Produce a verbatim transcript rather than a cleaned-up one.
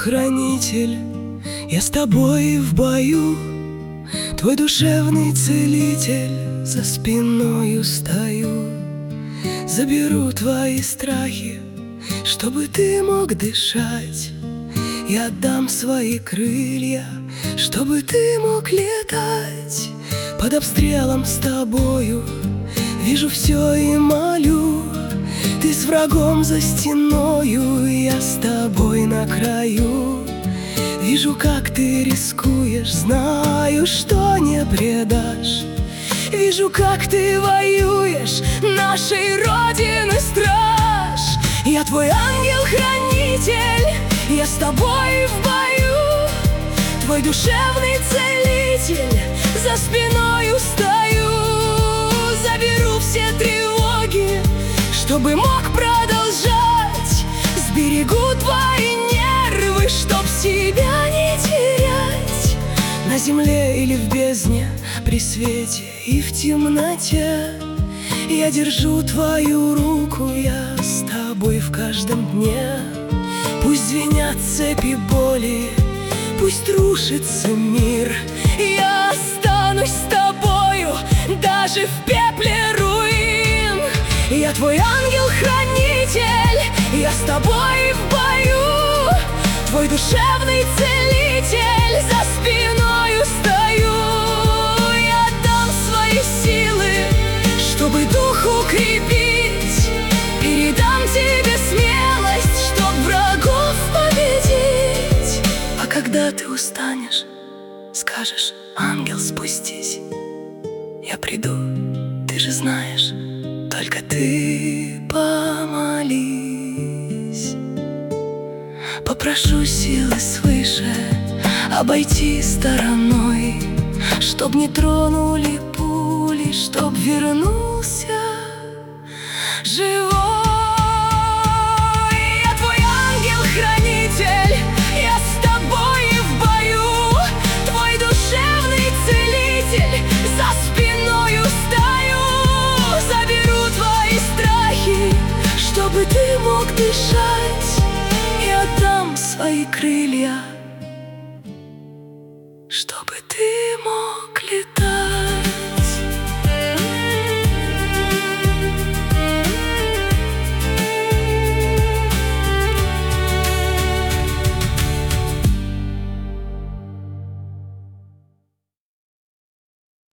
ангел-хранитель, я с тобой в бою. Твой душевный целитель, за спиною стою. Заберу твои страхи, чтобы ты мог дышать. Я отдам свои крылья, чтобы ты мог летать. Под обстрелом с тобою вижу все и молю. Ты с врагом за стеною, я с тобой на краю. Вижу, как ты рискуешь, знаю, что не предашь. Вижу, как ты воюешь, нашей Родины страж. Я твой ангел-хранитель, я с тобой в бою. Твой душевный целитель, за спиною стою. Заберу все тревоги, чтобы мог продолжать. Сберегу твои нервы, чтоб себя не терять. На земле или в бездне, при свете и в темноте, я держу твою руку, я с тобой в каждом дне. Пусть звенят цепи боли, пусть рушится мир, я останусь с тобою, даже в пепле руин. Я твой ангел-хранитель, я с тобой в бою. Твой душевный целитель, за спиною стою. Я дам свои силы, чтобы дух укрепить. Передам тебе смелость, чтоб врагов победить. А когда ты устанешь, скажешь: ангел, спустись. Я приду, ты же знаешь, только ты помолись. Попрошу силы свыше обойти стороной, чтоб не тронули пули, чтоб вернулся живой. Я твой ангел-хранитель, я с тобой в бою. Твой душевный целитель, за спиною стою. Заберу твои страхи, чтобы ты мог дышать. И отдам свои крылья, чтобы ты мог